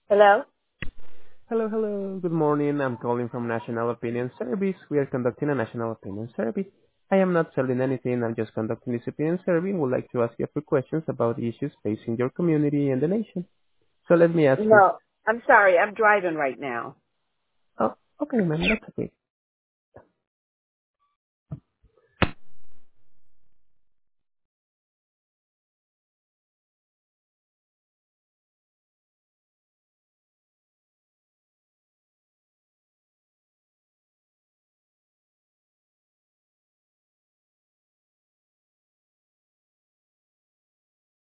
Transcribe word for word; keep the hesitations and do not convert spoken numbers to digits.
Hello? Hello, hello. Good morning. I'm calling from National Opinion Service. We are conducting a National Opinion Survey. I am not selling anything. I'm just conducting this opinion survey and would like to ask you a few questions about the issues facing your community and the nation. So let me ask you. No, I'm sorry. I'm driving right now. Oh, okay, ma'am. That's okay.